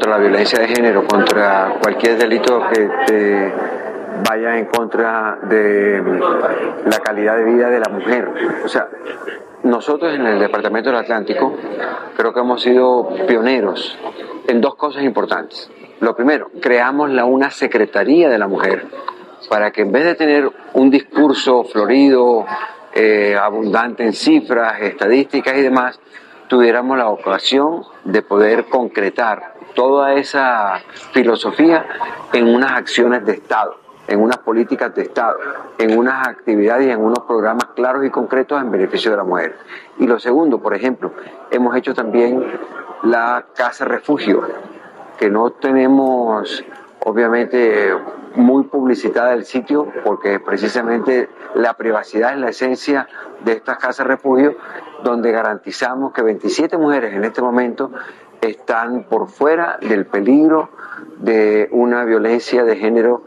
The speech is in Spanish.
contra la violencia de género, contra cualquier delito que vaya en contra de la calidad de vida de la mujer. O sea, nosotros en el Departamento del Atlántico creo que hemos sido pioneros en dos cosas importantes. Lo primero, creamos una Secretaría de la Mujer para que en vez de tener un discurso florido, abundante en cifras, estadísticas y demás, tuviéramos la ocasión de poder concretar toda esa filosofía en unas acciones de Estado, en unas políticas de Estado, en unas actividades y en unos programas claros y concretos en beneficio de la mujer. Y lo segundo, por ejemplo, hemos hecho también la Casa Refugio, que no tenemos obviamente muy publicitada el sitio, porque precisamente la privacidad es la esencia de estas casas refugio, donde garantizamos que 27 mujeres en este momento están por fuera del peligro de una violencia de género